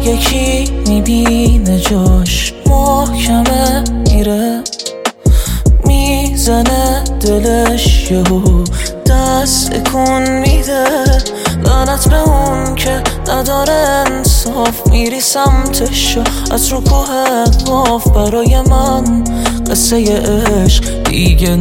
یکی میبینه جاش محکمه میره، میزنه دلش یهو دست کن میده. لعنت به اون که نداره انصاف، میری سمتش از رو کوه قاف. برای من قصه عشق دیگه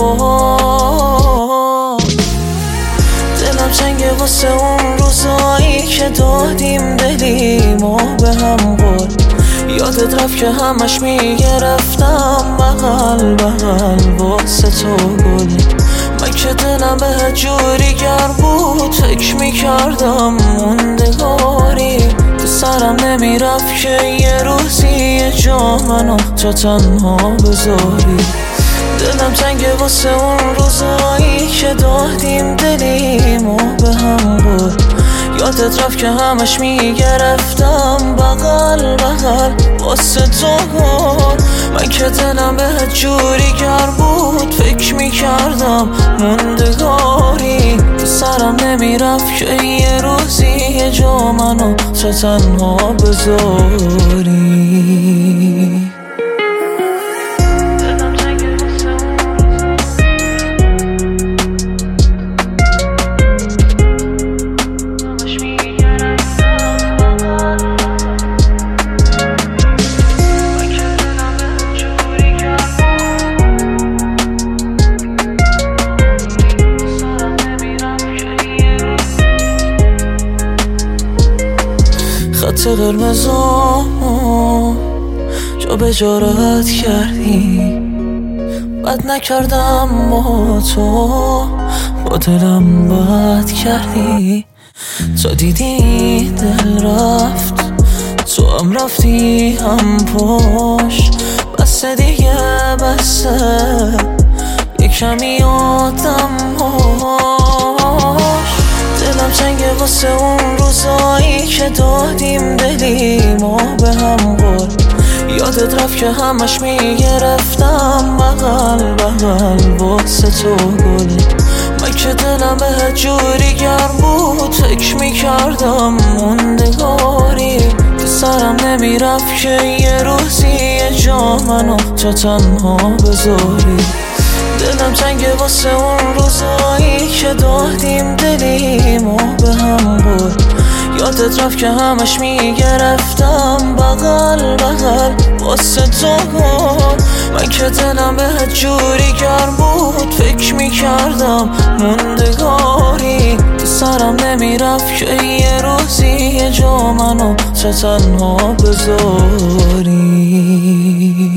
نباد. دلم چنگه واسه اون روزایی که دادیم دلیم و به هم قول. یادت رفت که همش میگرفتم بغل بغل واسه تو گل. من که دلم به جوری گرم بود فکر میکردم موندگاری. تو سرم نمیرفت که یه روزی یه جا منو تو تنها بذاری. دلم تنگه واسه اون روزایی که دادیم دلیم و به هم بود. یادت رفت که همش میگرفتم بغل بغل واسه تو بود. من که دلم به جوری گرم بود فکر میکردم موندگاری. تو سرم نمیرفت که یه روزی یه جا منو تو تنها بذاری. خط قرمزامو جا به جا رد کردی. بد نکردم با تو، با دلم بد کردی. تو دیدی دل رفت، تو هم رفتی هم پشت. بسه دیگه بسه، یه کمی آدم هاش. دلم چنگه واسه اون روزایی که دادیم دلیم و به هم قول. یادت رفت که همش میگرفتم بغل بغل واسه تو گل. من که دلم به جوری گرم بود فکر میکردم موندگاری. تو سرم نمیرفت که یه روزی یه جا منو تو تنها بذاری. دلم تنگه واسه اون روزایی که دادیم دلیم و به هم بود. یادت رفت که همش میگرفتم بغل بغل واسه تو بود. من که دلم به جوری گرم بود فکر میکردم موندگاری. تو سرم نمیرفت که یه روزی یه جا منو تو تنها بذاری.